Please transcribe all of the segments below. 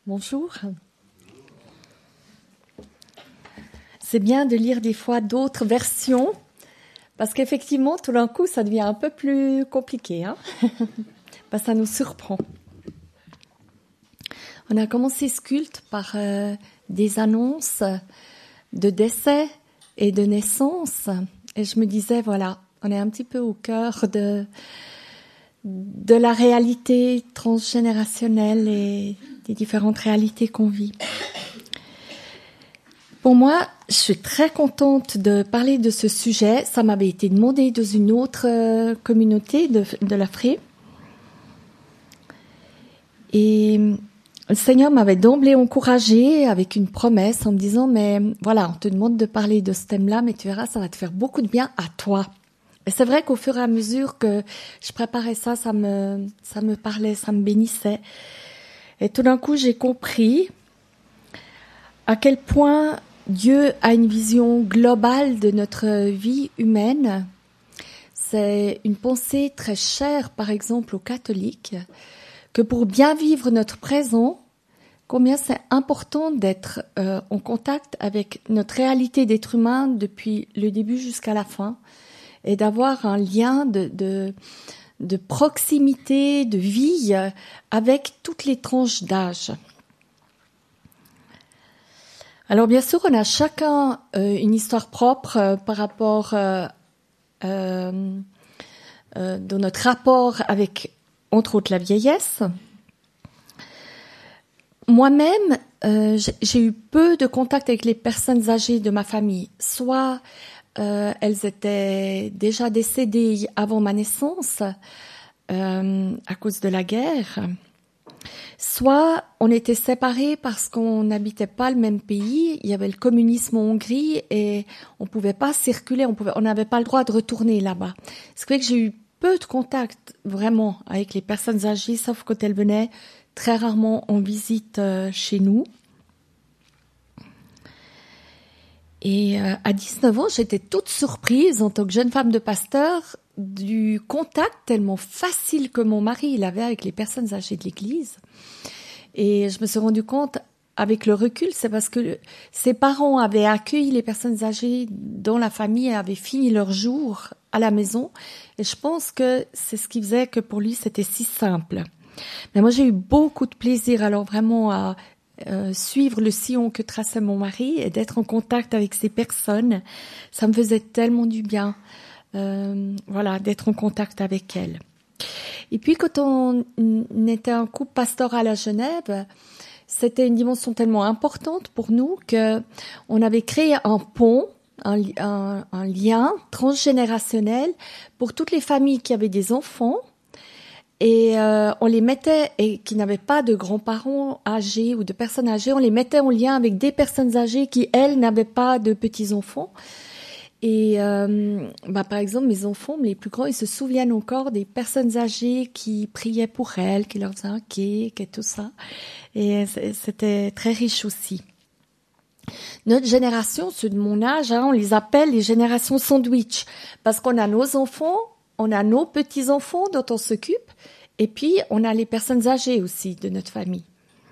Bonjour. C'est bien de lire des fois d'autres versions, parce qu'effectivement, tout d'un coup, ça devient un peu plus compliqué. Ça nous surprend. On a commencé ce culte par des annonces de décès et de naissance. Et je me disais, voilà, on est un petit peu au cœur de la réalité transgénérationnelle et des différentes réalités qu'on vit. Pour moi, je suis très contente de parler de ce sujet. Ça m'avait été demandé dans une autre communauté de l'Afrique. Et le Seigneur m'avait d'emblée encouragée avec une promesse en me disant, mais voilà, on te demande de parler de ce thème-là, mais tu verras, ça va te faire beaucoup de bien à toi. Et c'est vrai qu'au fur et à mesure que je préparais ça, ça me parlait, ça me bénissait. Et tout d'un coup, j'ai compris à quel point Dieu a une vision globale de notre vie humaine. C'est une pensée très chère, par exemple, aux catholiques, que pour bien vivre notre présent, combien c'est important d'être en contact avec notre réalité d'être humain depuis le début jusqu'à la fin, et d'avoir un lien de proximité, de vie avec toutes les tranches d'âge. Alors bien sûr, on a chacun une histoire propre par rapport dans notre rapport avec, entre autres, la vieillesse. Moi-même, j'ai eu peu de contact avec les personnes âgées de ma famille. Soit elles étaient déjà décédées avant ma naissance à cause de la guerre. Soit on était séparés parce qu'on n'habitait pas le même pays. Il y avait le communisme en Hongrie et on pouvait pas circuler, on n'avait pas le droit de retourner là-bas. Ce qui fait que j'ai eu peu de contact vraiment avec les personnes âgées, sauf quand elles venaient très rarement en visite chez nous. Et à 19 ans, j'étais toute surprise en tant que jeune femme de pasteur du contact tellement facile que mon mari il avait avec les personnes âgées de l'église. Et je me suis rendu compte, avec le recul, c'est parce que ses parents avaient accueilli les personnes âgées dont la famille avait fini leur jour à la maison. Et je pense que c'est ce qui faisait que pour lui, c'était si simple. Mais moi, j'ai eu beaucoup de plaisir alors vraiment à suivre le sillon que traçait mon mari et d'être en contact avec ces personnes. Ça me faisait tellement du bien. Voilà, d'être en contact avec elle. Et puis quand on était un couple pastoral à Genève, c'était une dimension tellement importante pour nous que on avait créé un pont, un lien transgénérationnel pour toutes les familles qui avaient des enfants. Et on les mettait, et qui n'avaient pas de grands-parents âgés ou de personnes âgées, on les mettait en lien avec des personnes âgées qui, elles, n'avaient pas de petits-enfants. Et par exemple, mes enfants, les plus grands, ils se souviennent encore des personnes âgées qui priaient pour elles, qui leur faisaient un cake et tout ça. Et c'était très riche aussi. Notre génération, ceux de mon âge, on les appelle les générations sandwich, parce qu'on a nos enfants, on a nos petits-enfants dont on s'occupe, et puis on a les personnes âgées aussi de notre famille.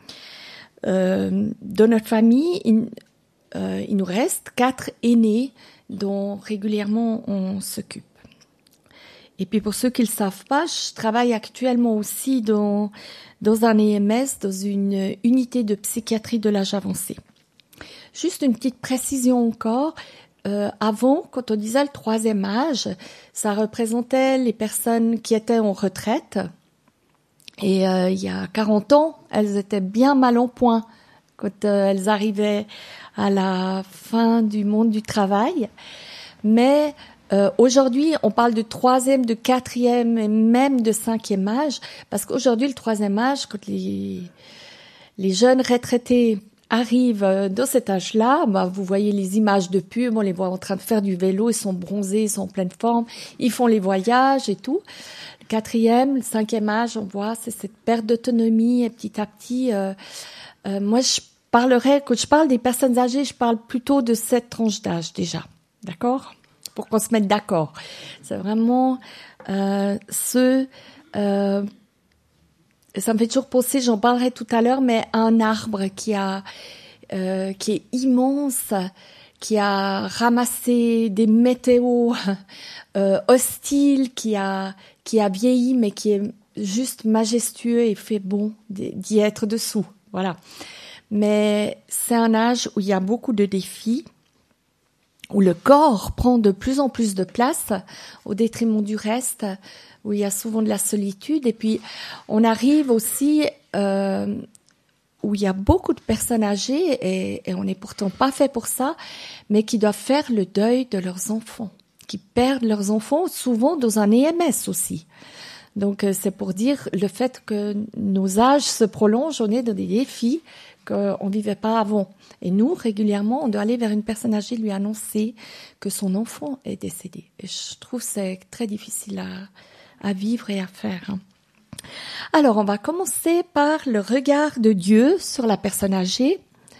Dans notre famille, il nous reste 4 aînés dont régulièrement on s'occupe. Et puis pour ceux qui ne le savent pas, je travaille actuellement aussi dans un EMS, dans une unité de psychiatrie de l'âge avancé. Juste une petite précision encore. Avant, quand on disait le 3e âge, ça représentait les personnes qui étaient en retraite. Et il y a 40 ans, elles étaient bien mal en point quand elles arrivaient à la fin du monde du travail. Mais aujourd'hui, on parle de 3e, de 4e et même de 5e âge, parce qu'aujourd'hui, le 3e âge, quand les jeunes retraités arrivent dans cet âge-là, vous voyez les images de pub, on les voit en train de faire du vélo, ils sont bronzés, ils sont en pleine forme, ils font les voyages et tout. Le 4e, le 5e âge, on voit, c'est cette perte d'autonomie et petit à petit. Moi, quand je parle des personnes âgées, je parle plutôt de cette tranche d'âge déjà, d'accord ? Pour qu'on se mette d'accord. C'est vraiment ceux ça me fait toujours penser, j'en parlerai tout à l'heure, mais à un arbre qui est immense, qui a ramassé des météos hostiles, qui a vieilli, mais qui est juste majestueux et fait bon d'y être dessous. Voilà. Mais c'est un âge où il y a beaucoup de défis, où le corps prend de plus en plus de place au détriment du reste, où il y a souvent de la solitude. Et puis, on arrive aussi où il y a beaucoup de personnes âgées, et on n'est pourtant pas fait pour ça, mais qui doivent faire le deuil de leurs enfants, qui perdent leurs enfants, souvent dans un EMS aussi. Donc, c'est pour dire le fait que nos âges se prolongent, on est dans des défis qu'on ne vivait pas avant. Et nous, régulièrement, on doit aller vers une personne âgée, lui annoncer que son enfant est décédé. Et je trouve que c'est très difficile à vivre et à faire. Alors, on va commencer par le regard de Dieu sur la personne âgée.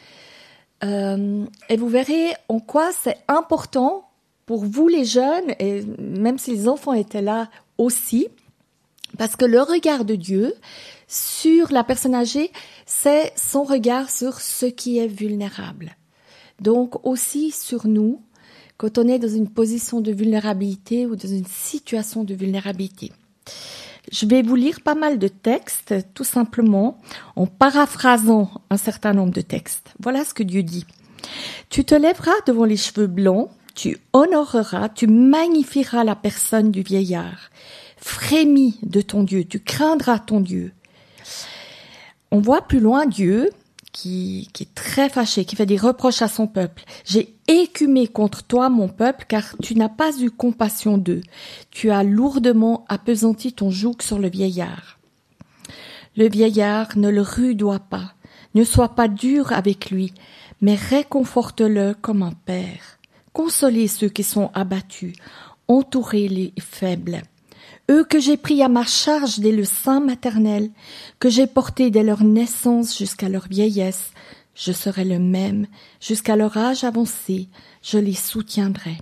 Et vous verrez en quoi c'est important pour vous les jeunes, et même si les enfants étaient là aussi, parce que le regard de Dieu sur la personne âgée, c'est son regard sur ce qui est vulnérable. Donc aussi sur nous, quand on est dans une position de vulnérabilité ou dans une situation de vulnérabilité. Je vais vous lire pas mal de textes, tout simplement, en paraphrasant un certain nombre de textes. Voilà ce que Dieu dit. Tu te lèveras devant les cheveux blancs, tu honoreras, tu magnifieras la personne du vieillard. Frémis de ton Dieu, tu craindras ton Dieu. On voit plus loin Dieu qui est très fâché, qui fait des reproches à son peuple. J'ai écumé contre toi, mon peuple, car tu n'as pas eu compassion d'eux. Tu as lourdement appesanti ton joug sur le vieillard. Le vieillard ne le rudoie pas, ne sois pas dur avec lui, mais réconforte-le comme un père. Consolez ceux qui sont abattus, entourez les faibles. Eux que j'ai pris à ma charge dès le sein maternel, que j'ai porté dès leur naissance jusqu'à leur vieillesse, je serai le même, jusqu'à leur âge avancé, je les soutiendrai.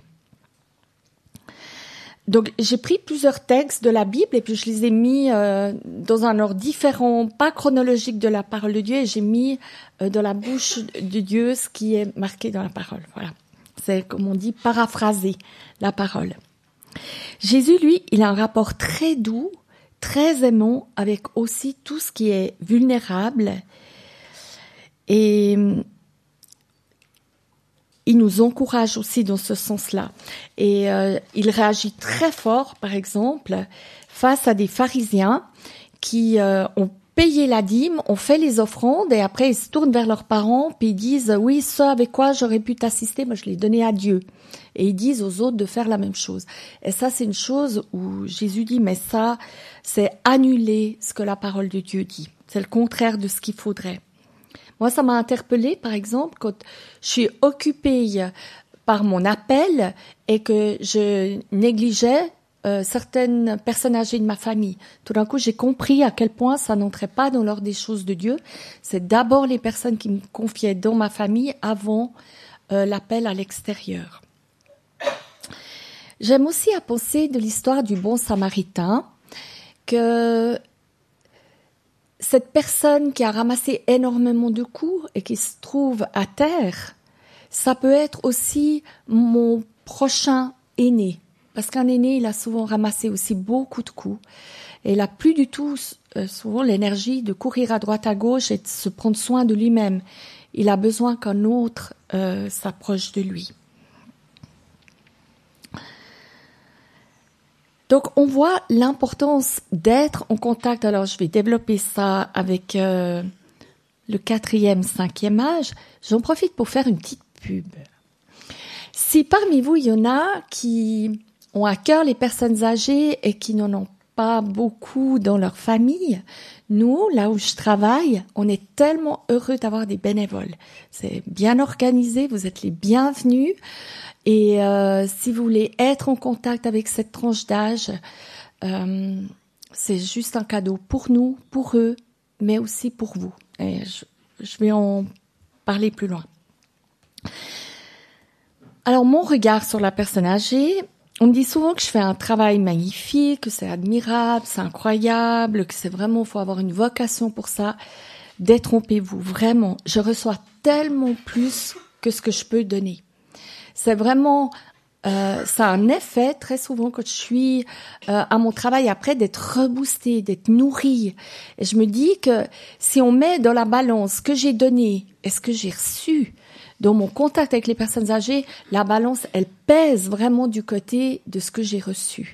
Donc j'ai pris plusieurs textes de la Bible et puis je les ai mis dans un ordre différent, pas chronologique de la parole de Dieu, et j'ai mis dans la bouche de Dieu ce qui est marqué dans la parole. Voilà, c'est comme on dit paraphraser la parole. Jésus, lui, il a un rapport très doux, très aimant avec aussi tout ce qui est vulnérable, et il nous encourage aussi dans ce sens-là. Et il réagit très fort, par exemple, face à des pharisiens qui ont payé la dîme, ont fait les offrandes, et après ils se tournent vers leurs parents, puis ils disent « Oui, ce avec quoi j'aurais pu t'assister, moi je l'ai donné à Dieu ». Et ils disent aux autres de faire la même chose. Et ça, c'est une chose où Jésus dit, mais ça, c'est annuler ce que la parole de Dieu dit. C'est le contraire de ce qu'il faudrait. Moi, ça m'a interpellée, par exemple, quand je suis occupée par mon appel et que je négligeais certaines personnes âgées de ma famille. Tout d'un coup, j'ai compris à quel point ça n'entrait pas dans l'ordre des choses de Dieu. C'est d'abord les personnes qui me confiaient dans ma famille avant l'appel à l'extérieur. J'aime aussi à penser de l'histoire du bon samaritain, que cette personne qui a ramassé énormément de coups et qui se trouve à terre, ça peut être aussi mon prochain aîné. Parce qu'un aîné, il a souvent ramassé aussi beaucoup de coups. Et il n'a plus du tout souvent l'énergie de courir à droite à gauche et de se prendre soin de lui-même. Il a besoin qu'un autre s'approche de lui. Donc, on voit l'importance d'être en contact. Alors, je vais développer ça avec le 4e, 5e âge. J'en profite pour faire une petite pub. Si parmi vous, il y en a qui ont à cœur les personnes âgées et qui n'en ont pas beaucoup dans leur famille, nous, là où je travaille, on est tellement heureux d'avoir des bénévoles. C'est bien organisé, vous êtes les bienvenus. Et si vous voulez être en contact avec cette tranche d'âge, c'est juste un cadeau pour nous, pour eux, mais aussi pour vous. Et je vais en parler plus loin. Alors, mon regard sur la personne âgée, On me dit souvent que je fais un travail magnifique, que c'est admirable, c'est incroyable, que c'est vraiment, faut avoir une vocation pour ça. Détrompez-vous, vraiment. Je reçois tellement plus que ce que je peux donner. C'est vraiment, ça a un effet très souvent quand je suis à mon travail après d'être reboostée, d'être nourrie. Et je me dis que si on met dans la balance ce que j'ai donné et ce que j'ai reçu, dans mon contact avec les personnes âgées, la balance, elle pèse vraiment du côté de ce que j'ai reçu.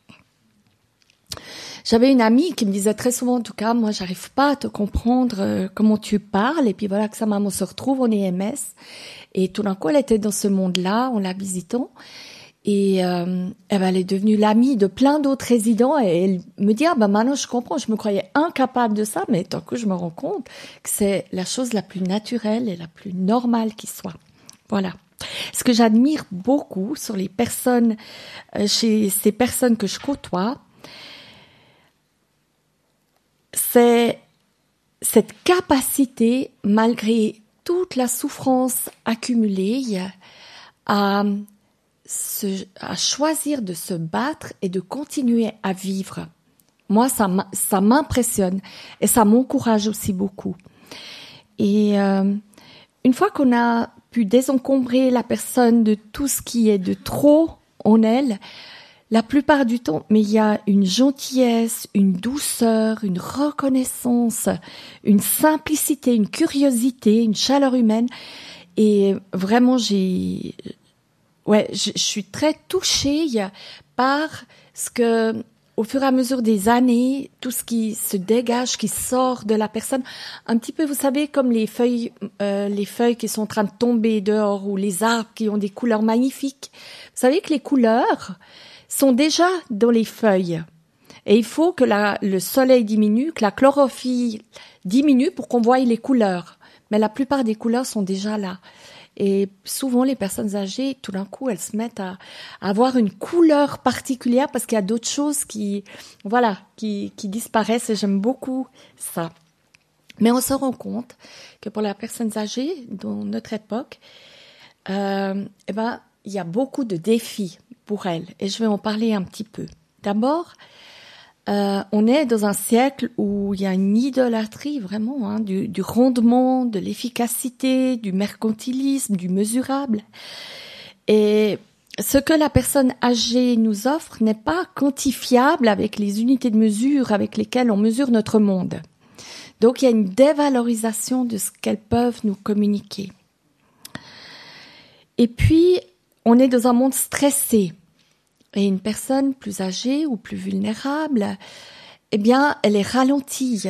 J'avais une amie qui me disait très souvent, en tout cas, moi, j'arrive pas à te comprendre comment tu parles. Et puis voilà que sa maman se retrouve en EMS. Et tout d'un coup, elle était dans ce monde-là, en la visitant. Et elle est devenue l'amie de plein d'autres résidents. Et elle me dit, maintenant, je comprends. Je me croyais incapable de ça. Mais tout d'un coup, je me rends compte que c'est la chose la plus naturelle et la plus normale qui soit. Voilà. Ce que j'admire beaucoup sur les personnes, chez ces personnes que je côtoie, c'est cette capacité, malgré toute la souffrance accumulée, à choisir de se battre et de continuer à vivre. Moi, ça m'impressionne et ça m'encourage aussi beaucoup. Et une fois qu'on a pu désencombrer la personne de tout ce qui est de trop en elle, la plupart du temps, mais il y a une gentillesse, une douceur, une reconnaissance, une simplicité, une curiosité, une chaleur humaine. Et vraiment, je suis très touchée par ce que, au fur et à mesure des années, tout ce qui se dégage, qui sort de la personne, un petit peu, vous savez, comme les feuilles qui sont en train de tomber dehors ou les arbres qui ont des couleurs magnifiques. Vous savez que les couleurs sont déjà dans les feuilles. Et il faut que le soleil diminue, que la chlorophylle diminue pour qu'on voie les couleurs. Mais la plupart des couleurs sont déjà là. Et souvent, les personnes âgées, tout d'un coup, elles se mettent à avoir une couleur particulière parce qu'il y a d'autres choses qui disparaissent et j'aime beaucoup ça. Mais on se rend compte que pour les personnes âgées, dans notre époque, il y a beaucoup de défis pour elles. Et je vais en parler un petit peu. D'abord, on est dans un siècle où il y a une idolâtrie vraiment du rendement, de l'efficacité, du mercantilisme, du mesurable. Et ce que la personne âgée nous offre n'est pas quantifiable avec les unités de mesure avec lesquelles on mesure notre monde. Donc il y a une dévalorisation de ce qu'elles peuvent nous communiquer. Et puis, on est dans un monde stressé. Et une personne plus âgée ou plus vulnérable, eh bien, elle est ralentie.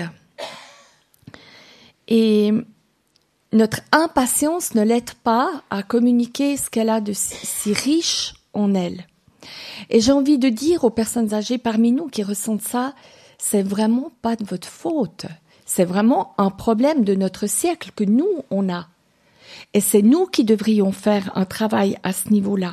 Et notre impatience ne l'aide pas à communiquer ce qu'elle a de si riche en elle. Et j'ai envie de dire aux personnes âgées parmi nous qui ressentent ça, c'est vraiment pas de votre faute. C'est vraiment un problème de notre siècle que nous, on a. Et c'est nous qui devrions faire un travail à ce niveau-là.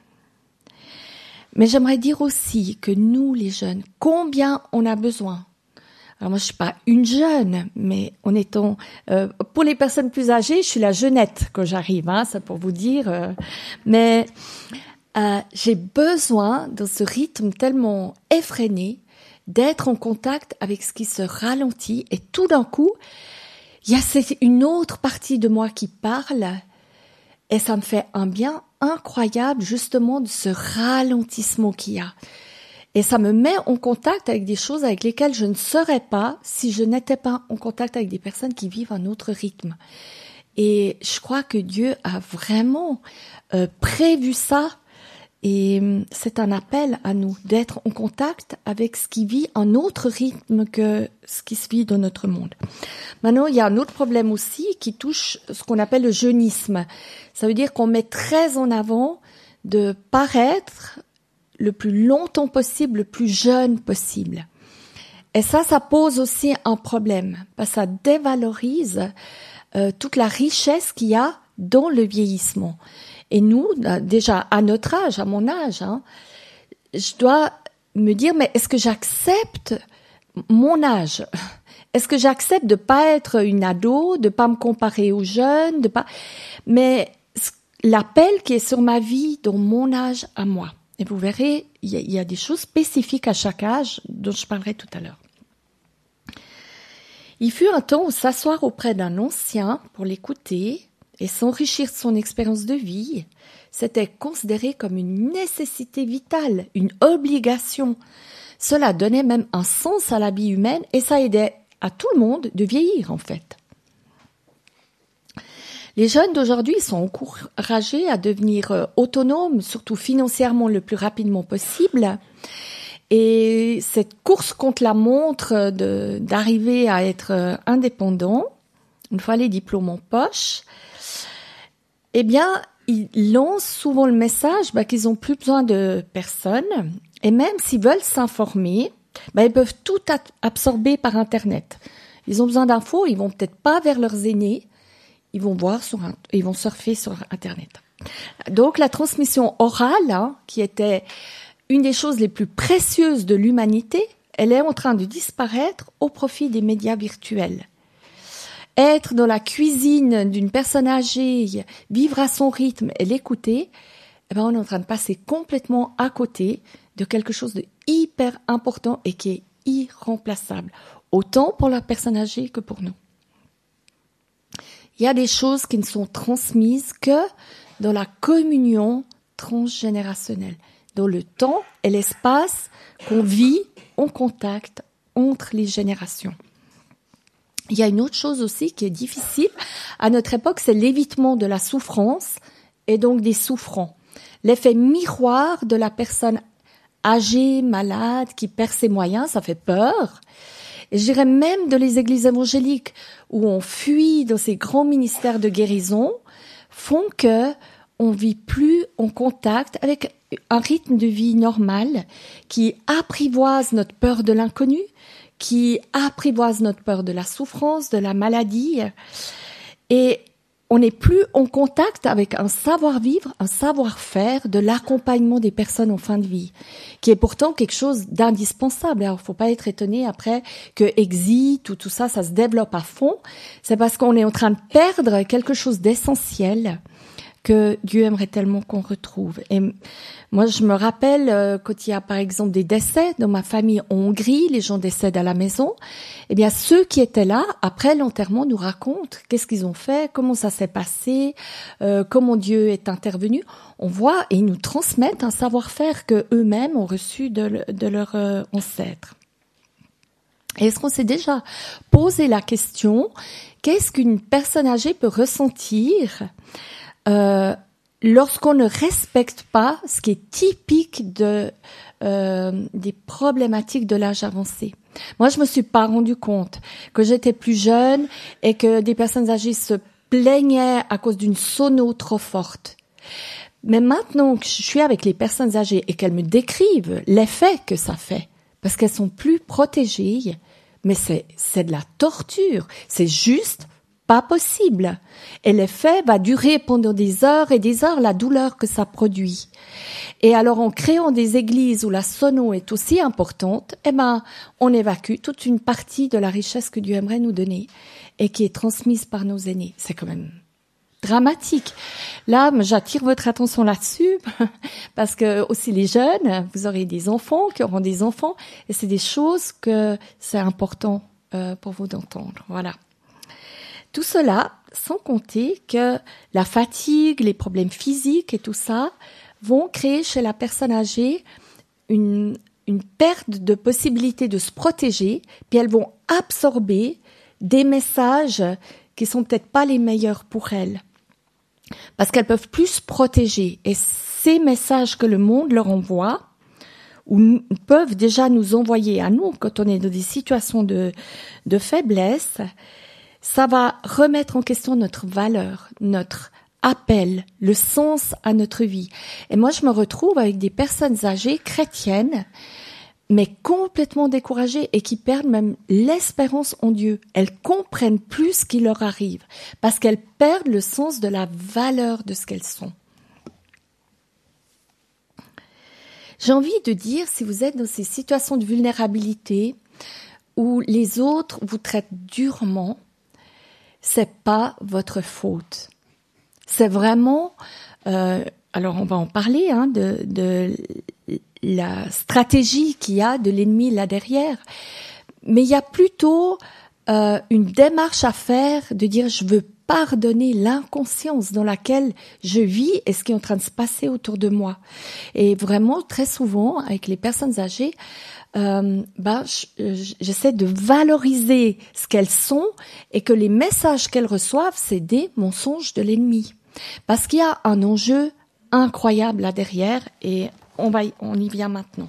Mais j'aimerais dire aussi que nous, les jeunes, combien on a besoin. Alors moi, je suis pas une jeune, mais en étant... pour les personnes plus âgées, je suis la jeunette quand j'arrive, c'est pour vous dire. Mais j'ai besoin, dans ce rythme tellement effréné, d'être en contact avec ce qui se ralentit. Et tout d'un coup, il y a une autre partie de moi qui parle et ça me fait un bien incroyable justement de ce ralentissement qu'il y a. Et ça me met en contact avec des choses avec lesquelles je ne serais pas si je n'étais pas en contact avec des personnes qui vivent un autre rythme. Et je crois que Dieu a vraiment prévu ça. Et c'est un appel à nous d'être en contact avec ce qui vit un autre rythme que ce qui se vit dans notre monde. Maintenant, il y a un autre problème aussi qui touche ce qu'on appelle le jeunisme. Ça veut dire qu'on met très en avant de paraître le plus longtemps possible, le plus jeune possible. Et ça pose aussi un problème, parce que ça dévalorise toute la richesse qu'il y a dans le vieillissement. Et nous, déjà à notre âge, à mon âge, je dois me dire, mais est-ce que j'accepte mon âge? Est-ce que j'accepte de pas être une ado, de pas me comparer aux jeunes, mais l'appel qui est sur ma vie dans mon âge à moi? Et vous verrez, il y a des choses spécifiques à chaque âge dont je parlerai tout à l'heure. Il fut un temps où s'asseoir auprès d'un ancien pour l'écouter et s'enrichir de son expérience de vie, c'était considéré comme une nécessité vitale, une obligation. Cela donnait même un sens à la vie humaine et ça aidait à tout le monde de vieillir en fait. Les jeunes d'aujourd'hui sont encouragés à devenir autonomes, surtout financièrement le plus rapidement possible. Et cette course contre la montre d'arriver à être indépendant, une fois les diplômes en poche, eh bien, ils lancent souvent le message qu'ils n'ont plus besoin de personne. Et même s'ils veulent s'informer, ils peuvent tout absorber par Internet. Ils ont besoin d'infos, ils vont peut-être pas vers leurs aînés, ils vont surfer sur Internet. Donc la transmission orale, qui était une des choses les plus précieuses de l'humanité, elle est en train de disparaître au profit des médias virtuels. Être dans la cuisine d'une personne âgée, vivre à son rythme et l'écouter, on est en train de passer complètement à côté de quelque chose de hyper important et qui est irremplaçable, autant pour la personne âgée que pour nous. Il y a des choses qui ne sont transmises que dans la communion transgénérationnelle, dans le temps et l'espace qu'on vit en contact entre les générations. Il y a une autre chose aussi qui est difficile à notre époque, c'est l'évitement de la souffrance et donc des souffrants. L'effet miroir de la personne âgée, malade, qui perd ses moyens, ça fait peur. Et je dirais même de les églises évangéliques où on fuit dans ces grands ministères de guérison font que on vit plus en contact avec un rythme de vie normal qui apprivoise notre peur de l'inconnu, qui apprivoise notre peur de la souffrance, de la maladie. Et on n'est plus en contact avec un savoir-vivre, un savoir-faire de l'accompagnement des personnes en fin de vie, qui est pourtant quelque chose d'indispensable. Alors, il ne faut pas être étonné après que Exit ou tout ça, ça se développe à fond. C'est parce qu'on est en train de perdre quelque chose d'essentiel que Dieu aimerait tellement qu'on retrouve. Et moi, je me rappelle quand il y a par exemple des décès dans ma famille en Hongrie, les gens décèdent à la maison, eh bien ceux qui étaient là, après l'enterrement, nous racontent qu'est-ce qu'ils ont fait, comment ça s'est passé, comment Dieu est intervenu. On voit et ils nous transmettent un savoir-faire que eux-mêmes ont reçu de leurs ancêtres. Et est-ce qu'on s'est déjà posé la question, qu'est-ce qu'une personne âgée peut ressentir lorsqu'on ne respecte pas ce qui est typique des problématiques de l'âge avancé. Moi, je me suis pas rendu compte que j'étais plus jeune et que des personnes âgées se plaignaient à cause d'une sono trop forte. Mais maintenant que je suis avec les personnes âgées et qu'elles me décrivent l'effet que ça fait, parce qu'elles sont plus protégées, mais c'est de la torture, c'est juste pas possible. Et l'effet va durer pendant des heures et des heures, la douleur que ça produit. Et alors, en créant des églises où la sono est aussi importante, on évacue toute une partie de la richesse que Dieu aimerait nous donner et qui est transmise par nos aînés. C'est quand même dramatique. Là, j'attire votre attention là-dessus parce que aussi les jeunes, vous aurez des enfants qui auront des enfants et c'est des choses que c'est important pour vous d'entendre. Voilà. Tout cela, sans compter que la fatigue, les problèmes physiques et tout ça vont créer chez la personne âgée une perte de possibilité de se protéger, puis elles vont absorber des messages qui sont peut-être pas les meilleurs pour elles, parce qu'elles peuvent plus se protéger. Et ces messages que le monde leur envoie, ou peuvent déjà nous envoyer à nous quand on est dans des situations de faiblesse, ça va remettre en question notre valeur, notre appel, le sens à notre vie. Et moi, je me retrouve avec des personnes âgées chrétiennes, mais complètement découragées et qui perdent même l'espérance en Dieu. Elles comprennent plus ce qui leur arrive parce qu'elles perdent le sens de la valeur de ce qu'elles sont. J'ai envie de dire, si vous êtes dans ces situations de vulnérabilité où les autres vous traitent durement, c'est pas votre faute. C'est vraiment alors on va en parler de la stratégie qu'il y a de l'ennemi là derrière, mais il y a plutôt une démarche à faire de dire je veux pardonner l'inconscience dans laquelle je vis et ce qui est en train de se passer autour de moi. Et vraiment, très souvent, avec les personnes âgées, j'essaie de valoriser ce qu'elles sont et que les messages qu'elles reçoivent, c'est des mensonges de l'ennemi. Parce qu'il y a un enjeu incroyable là derrière et on y vient maintenant.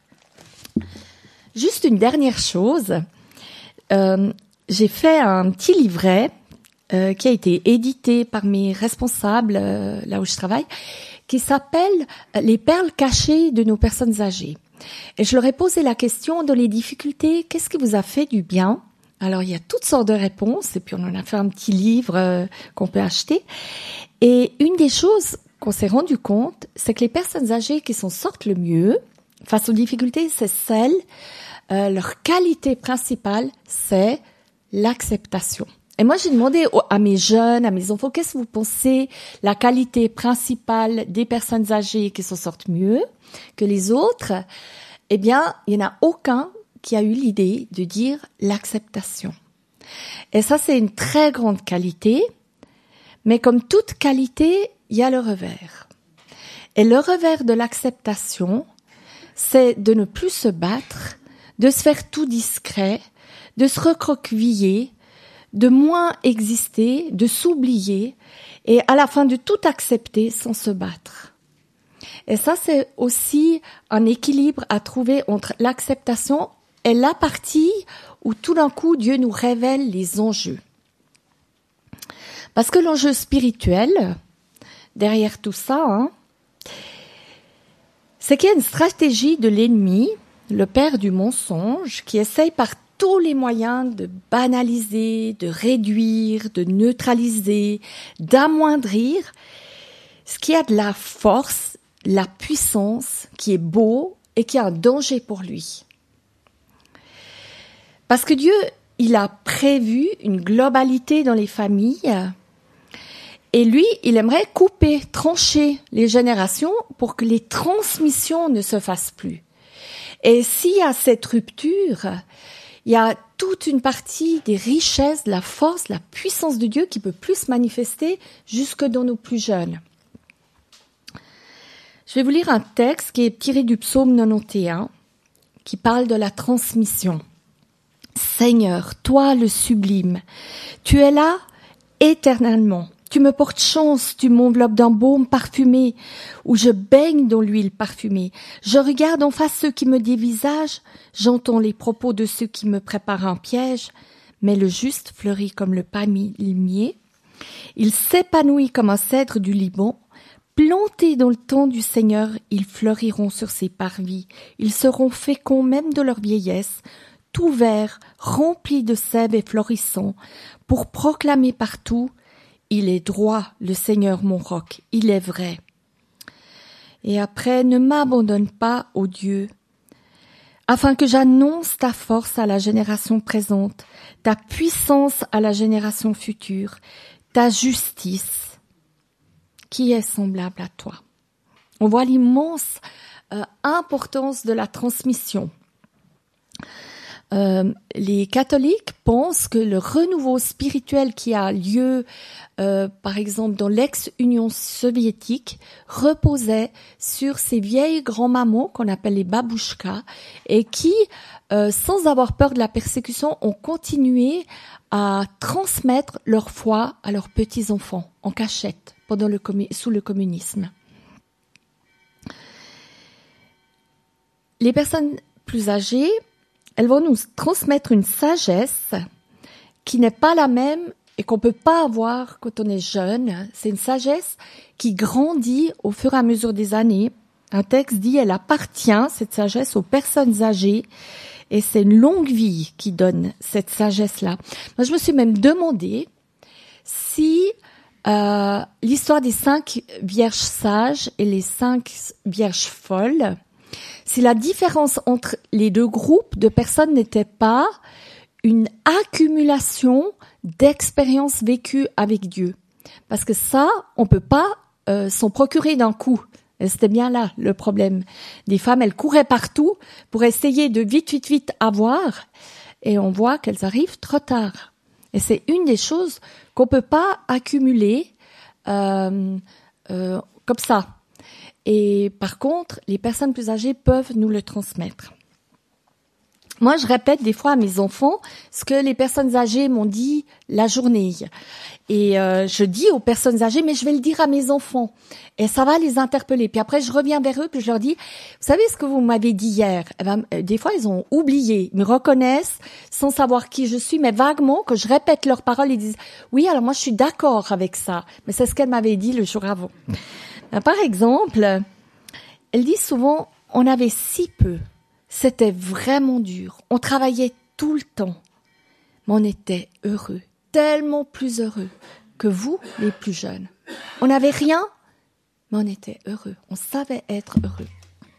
Juste une dernière chose, j'ai fait un petit livret qui a été édité par mes responsables là où je travaille, qui s'appelle « Les perles cachées de nos personnes âgées ». Et je leur ai posé la question dans les difficultés, qu'est-ce qui vous a fait du bien ? Alors il y a toutes sortes de réponses, et puis on en a fait un petit livre qu'on peut acheter. Et une des choses qu'on s'est rendu compte, c'est que les personnes âgées qui s'en sortent le mieux face aux difficultés, c'est celles, leur qualité principale, c'est l'acceptation. Et moi, j'ai demandé à mes jeunes, à mes enfants, qu'est-ce que vous pensez la qualité principale des personnes âgées qui s'en sortent mieux que les autres? Eh bien, il n'y en a aucun qui a eu l'idée de dire l'acceptation. Et ça, c'est une très grande qualité, mais comme toute qualité, il y a le revers. Et le revers de l'acceptation, c'est de ne plus se battre, de se faire tout discret, de se recroqueviller, de moins exister, de s'oublier et à la fin de tout accepter sans se battre. Et ça, c'est aussi un équilibre à trouver entre l'acceptation et la partie où tout d'un coup Dieu nous révèle les enjeux. Parce que l'enjeu spirituel, derrière tout ça, c'est qu'il y a une stratégie de l'ennemi, le père du mensonge, qui essaye par tous les moyens de banaliser, de réduire, de neutraliser, d'amoindrir ce qui a de la force, la puissance, qui est beau et qui a un danger pour lui. Parce que Dieu, il a prévu une globalité dans les familles et lui, il aimerait couper, trancher les générations pour que les transmissions ne se fassent plus. Et s'il y a cette rupture, il y a toute une partie des richesses, de la force, de la puissance de Dieu qui peut plus se manifester jusque dans nos plus jeunes. Je vais vous lire un texte qui est tiré du psaume 91, qui parle de la transmission. Seigneur, toi le sublime, tu es là éternellement. Tu me portes chance, tu m'enveloppes d'un baume parfumé, où je baigne dans l'huile parfumée. Je regarde en face ceux qui me dévisagent, j'entends les propos de ceux qui me préparent un piège, mais le juste fleurit comme le palmier. Il s'épanouit comme un cèdre du Liban. Plantés dans le temps du Seigneur, ils fleuriront sur ses parvis. Ils seront féconds même de leur vieillesse, tout verts, remplis de sève et florissants, pour proclamer partout « Il est droit, le Seigneur mon roc, il est vrai. » Et après, ne m'abandonne pas, ô Dieu, afin que j'annonce ta force à la génération présente, ta puissance à la génération future, ta justice, qui est semblable à toi. On voit l'immense importance de la transmission. Les catholiques pensent que le renouveau spirituel qui a lieu, par exemple dans l'ex-Union soviétique, reposait sur ces vieilles grands-mamans qu'on appelle les babouchkas et qui, sans avoir peur de la persécution, ont continué à transmettre leur foi à leurs petits-enfants en cachette sous le communisme. Les personnes plus âgées, elles vont nous transmettre une sagesse qui n'est pas la même et qu'on peut pas avoir quand on est jeune. C'est une sagesse qui grandit au fur et à mesure des années. Un texte dit, elle appartient, cette sagesse, aux personnes âgées. Et c'est une longue vie qui donne cette sagesse-là. Moi, je me suis même demandé si l'histoire des 5 vierges sages et les 5 vierges folles, si la différence entre les deux groupes de personnes n'était pas une accumulation d'expériences vécues avec Dieu. Parce que ça, on peut pas sont procurées d'un coup. Et c'était bien là le problème. Des femmes, elles couraient partout pour essayer de vite avoir, et on voit qu'elles arrivent trop tard. Et c'est une des choses qu'on peut pas accumuler comme ça. Et par contre, les personnes plus âgées peuvent nous le transmettre. Moi, je répète des fois à mes enfants ce que les personnes âgées m'ont dit la journée. Et je dis aux personnes âgées, mais je vais le dire à mes enfants. Et ça va les interpeller. Puis après, je reviens vers eux, puis je leur dis, vous savez ce que vous m'avez dit hier? Eh ben, des fois, ils ont oublié, ils me reconnaissent sans savoir qui je suis, mais vaguement, que je répète leurs paroles, ils disent, oui, alors moi, je suis d'accord avec ça. Mais c'est ce qu'elle m'avait dit le jour avant. Par exemple, elle dit souvent, on avait si peu. C'était vraiment dur. On travaillait tout le temps. Mais on était heureux. Tellement plus heureux que vous, les plus jeunes. On n'avait rien, mais on était heureux. On savait être heureux.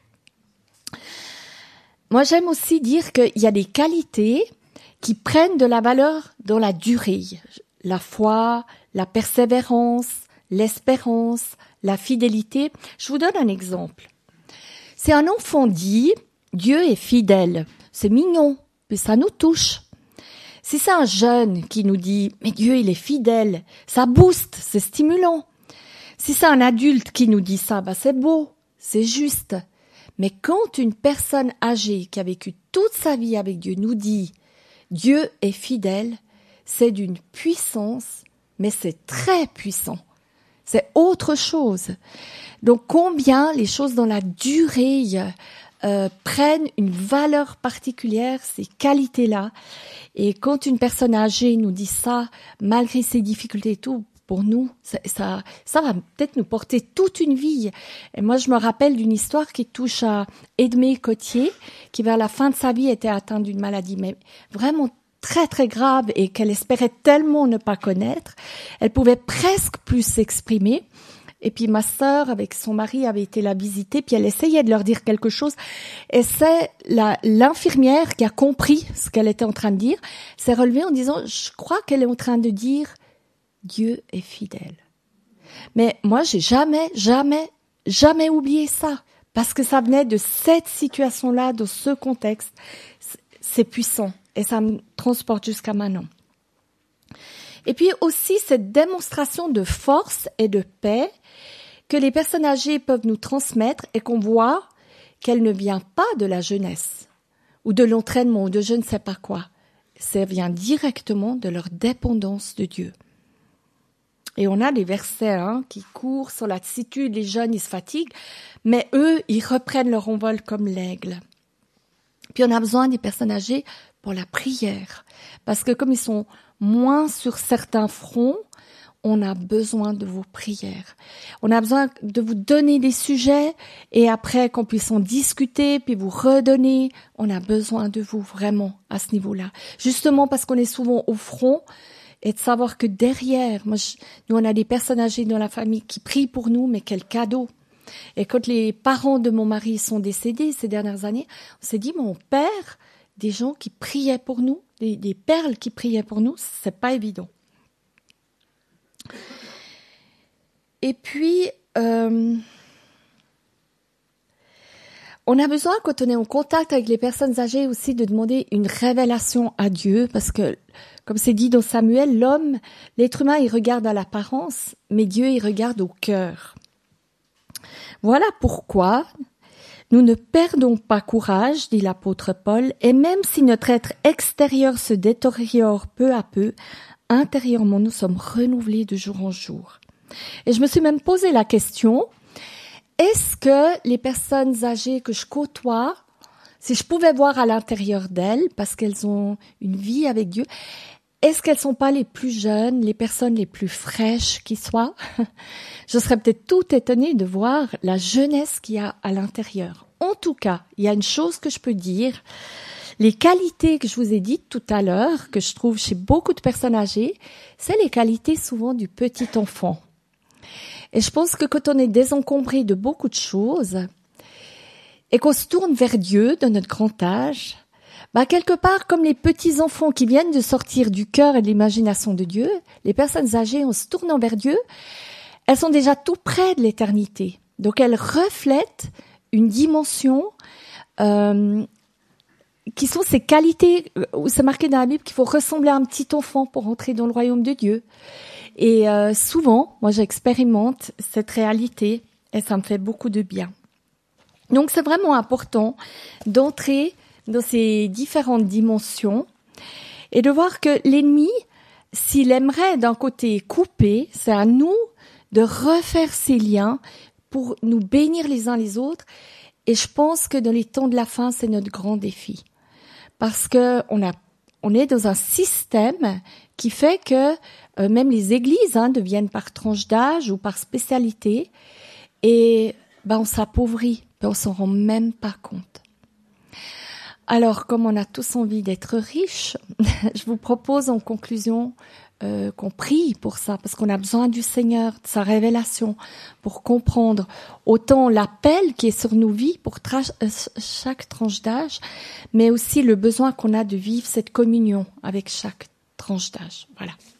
Moi, j'aime aussi dire qu'il y a des qualités qui prennent de la valeur dans la durée. La foi, la persévérance, l'espérance, la fidélité. Je vous donne un exemple. Si un enfant dit « Dieu est fidèle », c'est mignon, mais ça nous touche. Si c'est un jeune qui nous dit « Mais Dieu, il est fidèle », ça booste, c'est stimulant. Si c'est un adulte qui nous dit ça, c'est beau, c'est juste. Mais quand une personne âgée qui a vécu toute sa vie avec Dieu nous dit « Dieu est fidèle », c'est d'une puissance, mais c'est très puissant. C'est autre chose. Donc combien les choses dans la durée prennent une valeur particulière, ces qualités-là. Et quand une personne âgée nous dit ça, malgré ses difficultés et tout, pour nous, ça va peut-être nous porter toute une vie. Et moi, je me rappelle d'une histoire qui touche à Edmé Cotier, qui vers la fin de sa vie était atteinte d'une maladie, mais vraiment très très grave et qu'elle espérait tellement ne pas connaître. Elle pouvait presque plus s'exprimer. Et puis ma sœur, avec son mari, avait été la visiter, puis elle essayait de leur dire quelque chose. Et c'est l'infirmière qui a compris ce qu'elle était en train de dire, s'est relevée en disant « Je crois qu'elle est en train de dire « Dieu est fidèle ». Mais moi, j'ai jamais oublié ça, parce que ça venait de cette situation-là, de ce contexte. C'est puissant, et ça me transporte jusqu'à maintenant. Et puis aussi cette démonstration de force et de paix que les personnes âgées peuvent nous transmettre et qu'on voit qu'elle ne vient pas de la jeunesse ou de l'entraînement ou de je ne sais pas quoi. Ça vient directement de leur dépendance de Dieu. Et on a des versets qui courent sur la lassitude, les jeunes ils se fatiguent, mais eux ils reprennent leur envol comme l'aigle. Puis on a besoin des personnes âgées pour la prière, parce que comme ils sont moins sur certains fronts, on a besoin de vos prières. On a besoin de vous donner des sujets et après qu'on puisse en discuter puis vous redonner. On a besoin de vous vraiment à ce niveau-là. Justement parce qu'on est souvent au front et de savoir que derrière, nous on a des personnes âgées dans la famille qui prient pour nous, mais quel cadeau. Et quand les parents de mon mari sont décédés ces dernières années, on s'est dit, mon père, des gens qui priaient pour nous, des perles qui priaient pour nous, c'est pas évident. Et puis, on a besoin, quand on est en contact avec les personnes âgées aussi, de demander une révélation à Dieu, parce que, comme c'est dit dans Samuel, l'être humain, il regarde à l'apparence, mais Dieu, il regarde au cœur. Voilà pourquoi nous ne perdons pas courage, dit l'apôtre Paul, et même si notre être extérieur se détériore peu à peu, intérieurement, nous sommes renouvelés de jour en jour. Et je me suis même posé la question, est-ce que les personnes âgées que je côtoie, si je pouvais voir à l'intérieur d'elles, parce qu'elles ont une vie avec Dieu, est-ce qu'elles sont pas les plus jeunes, les personnes les plus fraîches qui soient? Je serais peut-être tout étonnée de voir la jeunesse qu'il y a à l'intérieur. En tout cas, il y a une chose que je peux dire, les qualités que je vous ai dites tout à l'heure, que je trouve chez beaucoup de personnes âgées, c'est les qualités souvent du petit enfant. Et je pense que quand on est désencombré de beaucoup de choses et qu'on se tourne vers Dieu de notre grand âge, quelque part, comme les petits enfants qui viennent de sortir du cœur et de l'imagination de Dieu, les personnes âgées, en se tournant vers Dieu, elles sont déjà tout près de l'éternité. Donc elles reflètent une dimension qui sont ces qualités où c'est marqué dans la Bible qu'il faut ressembler à un petit enfant pour entrer dans le royaume de Dieu. Et souvent, moi j'expérimente cette réalité et ça me fait beaucoup de bien. Donc c'est vraiment important d'entrer dans ces différentes dimensions et de voir que l'ennemi, s'il aimerait d'un côté couper, c'est à nous de refaire ces liens pour nous bénir les uns les autres. Et je pense que dans les temps de la fin, c'est notre grand défi. Parce que on est dans un système qui fait que même les églises deviennent par tranche d'âge ou par spécialité. Et on s'appauvrit, on s'en rend même pas compte. Alors, comme on a tous envie d'être riches, je vous propose en conclusion qu'on prie pour ça, parce qu'on a besoin du Seigneur, de sa révélation, pour comprendre autant l'appel qui est sur nos vies pour chaque tranche d'âge, mais aussi le besoin qu'on a de vivre cette communion avec chaque tranche d'âge. Voilà.